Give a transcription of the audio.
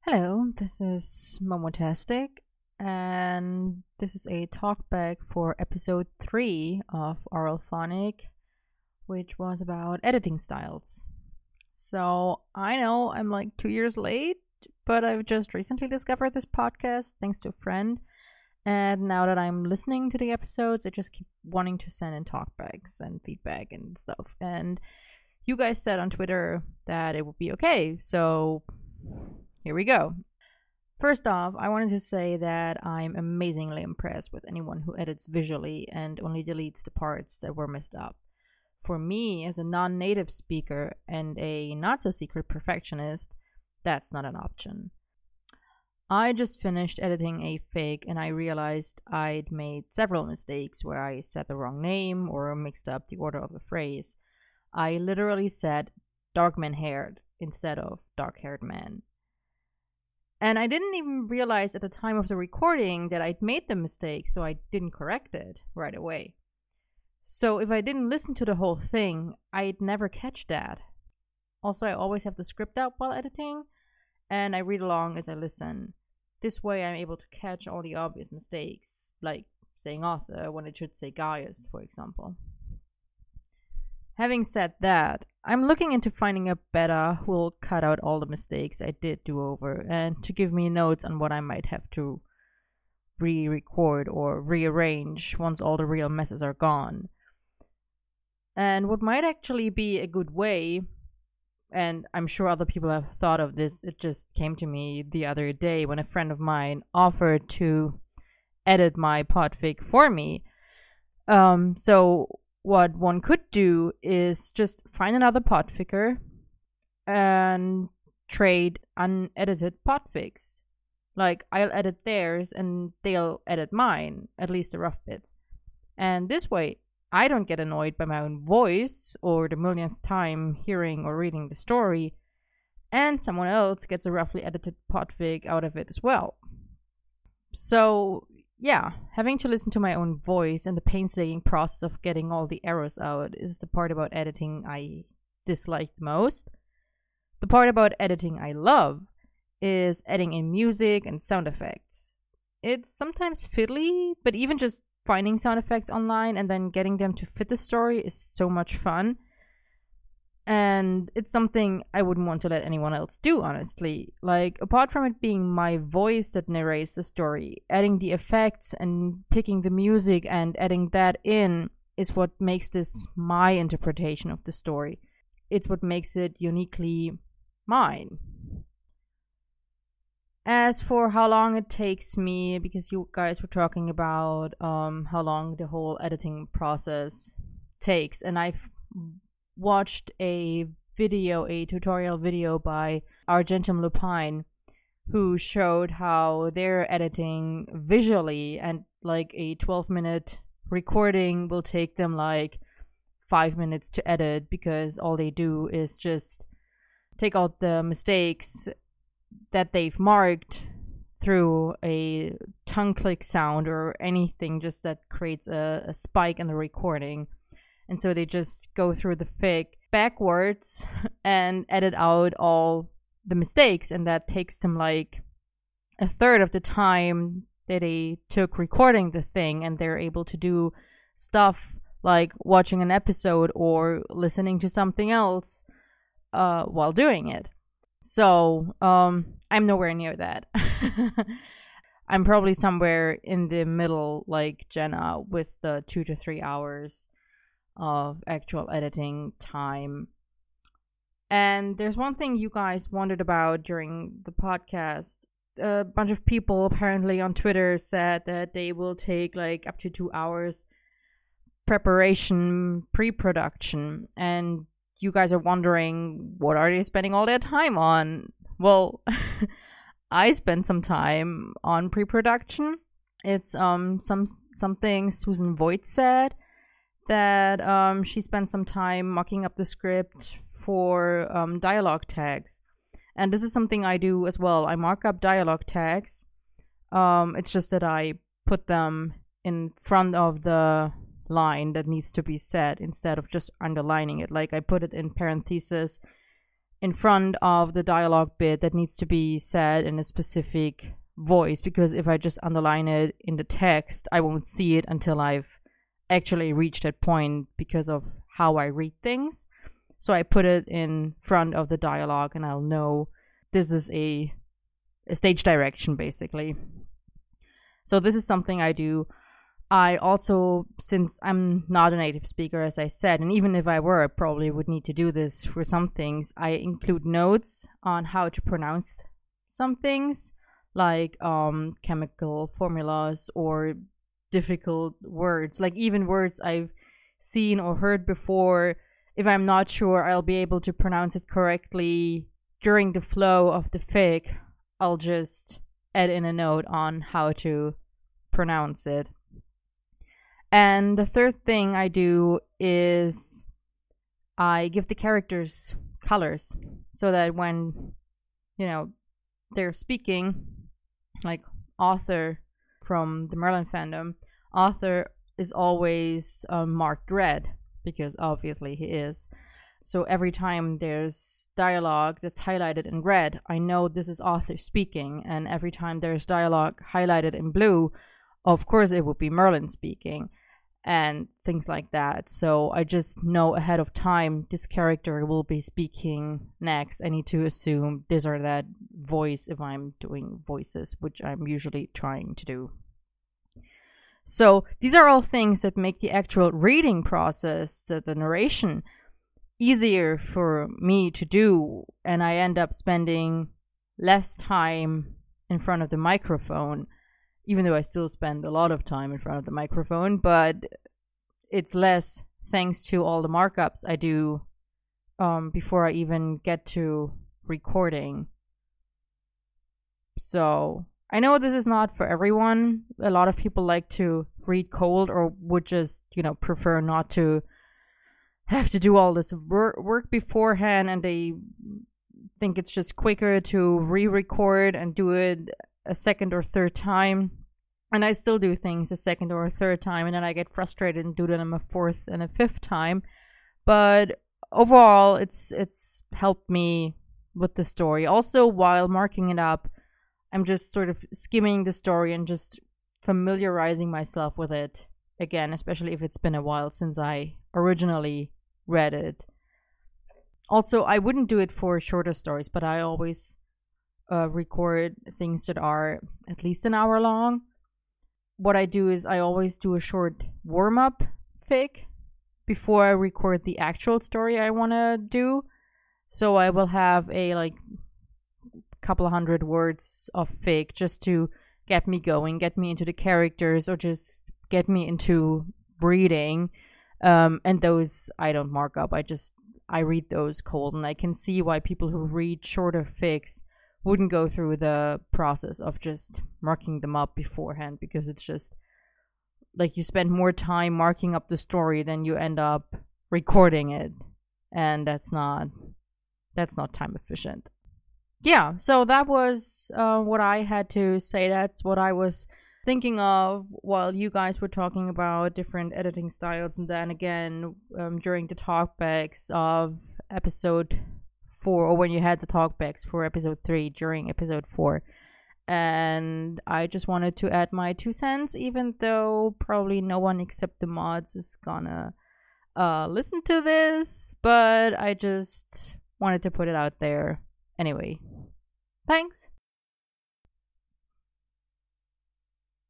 Hello, this is Momotastic, and this is a talkback for episode 3 of Oral Phonic, which was about editing styles. So, I know I'm like 2 years late, but I've just recently discovered this podcast thanks to a friend. And now that I'm listening to the episodes, I just keep wanting to send in talkbacks and feedback and stuff. And you guys said on Twitter that it would be okay, so here we go. First off, I wanted to say that I'm amazingly impressed with anyone who edits visually and only deletes the parts that were messed up. For me, as a non native speaker and a not so secret perfectionist, that's not an option. I just finished editing a fig and I realized I'd made several mistakes where I said the wrong name or mixed up the order of the phrase. I literally said dark man haired instead of dark haired man. And I didn't even realize at the time of the recording that I'd made the mistake, so I didn't correct it right away. So if I didn't listen to the whole thing, I'd never catch that. Also, I always have the script out while editing, and I read along as I listen. This way I'm able to catch all the obvious mistakes, like saying author when it should say Gaius, for example. Having said that, I'm looking into finding a beta who will cut out all the mistakes I did do over and to give me notes on what I might have to re-record or rearrange once all the real messes are gone. And what might actually be a good way, and I'm sure other people have thought of this, it just came to me the other day when a friend of mine offered to edit my podfic for me. So what one could do is just find another podficker and trade unedited podfics. Like, I'll edit theirs and they'll edit mine, at least the rough bits. And this way, I don't get annoyed by my own voice or the millionth time hearing or reading the story, and someone else gets a roughly edited podfic out of it as well. So, yeah, having to listen to my own voice and the painstaking process of getting all the errors out is the part about editing I dislike the most. The part about editing I love is adding in music and sound effects. It's sometimes fiddly, but even just finding sound effects online and then getting them to fit the story is so much fun. And it's something I wouldn't want to let anyone else do, honestly. Like, apart from it being my voice that narrates the story, adding the effects and picking the music and adding that in is what makes this my interpretation of the story. It's what makes it uniquely mine. As for how long it takes me, because you guys were talking about how long the whole editing process takes, and I've watched a tutorial video by Argentum Lupine, who showed how they're editing visually, and like a 12-minute recording will take them like 5 minutes to edit because all they do is just take out the mistakes that they've marked through a tongue click sound or anything just that creates a spike in the recording. And so they just go through the fic backwards and edit out all the mistakes. And that takes them like a third of the time that they took recording the thing. And they're able to do stuff like watching an episode or listening to something else while doing it. So I'm nowhere near that. I'm probably somewhere in the middle, like Jenna, with the 2 to 3 hours of actual editing time. And there's one thing you guys wondered about during the podcast. A bunch of people apparently on Twitter said that they will take like up to 2 hours preparation, pre-production, and you guys are wondering, what are they spending all their time on? Well, I spent some time on pre-production. It's something Susan Voigt said, that she spent some time mocking up the script for dialogue tags. And this is something I do as well. I mark up dialogue tags. It's just that I put them in front of the line that needs to be said instead of just underlining it. Like, I put it in parentheses in front of the dialogue bit that needs to be said in a specific voice, because if I just underline it in the text, I won't see it until I've actually reached that point because of how I read things. So I put it in front of the dialogue and I'll know this is a stage direction, basically. So this is something I do. I also, since I'm not a native speaker, as I said, and even if I were, I probably would need to do this for some things, I include notes on how to pronounce some things, like chemical formulas or difficult words, like even words I've seen or heard before. If I'm not sure I'll be able to pronounce it correctly during the flow of the fic, I'll just add in a note on how to pronounce it. And the third thing I do is I give the characters colors so that when, they're speaking, like Arthur from the Merlin fandom, Arthur is always marked red because obviously he is. So every time there's dialogue that's highlighted in red, I know this is Arthur speaking. And every time there's dialogue highlighted in blue, of course it would be Merlin speaking, and things like that. So I just know ahead of time this character will be speaking next. I need to assume this or that voice if I'm doing voices, which I'm usually trying to do. So these are all things that make the actual reading process, the narration, easier for me to do, and I end up spending less time in front of the microphone, even though I still spend a lot of time in front of the microphone, but it's less thanks to all the markups I do before I even get to recording. So I know this is not for everyone. A lot of people like to read cold or would just, prefer not to have to do all this work beforehand, and they think it's just quicker to re-record and do it a second or third time. And I still do things a second or a third time, and then I get frustrated and do them a fourth and a fifth time. But overall, it's helped me with the story. Also, while marking it up, I'm just sort of skimming the story and just familiarizing myself with it again, especially if it's been a while since I originally read it. Also, I wouldn't do it for shorter stories, but I always record things that are at least an hour long. What I do is I always do a short warm-up fic before I record the actual story I want to do. So I will have a couple of 100 words of fic just to get me going, get me into the characters, or just get me into reading. And those I don't mark up. I read those cold, and I can see why people who read shorter fics wouldn't go through the process of just marking them up beforehand, because it's just like you spend more time marking up the story than you end up recording it, and that's not time efficient. Yeah, so that was what I had to say. That's what I was thinking of while you guys were talking about different editing styles, and then again during the talkbacks of episode 4, or when you had the talkbacks for episode 3 during episode 4. And I just wanted to add my 2 cents, even though probably no one except the mods is gonna listen to this, but I just wanted to put it out there anyway. Thanks.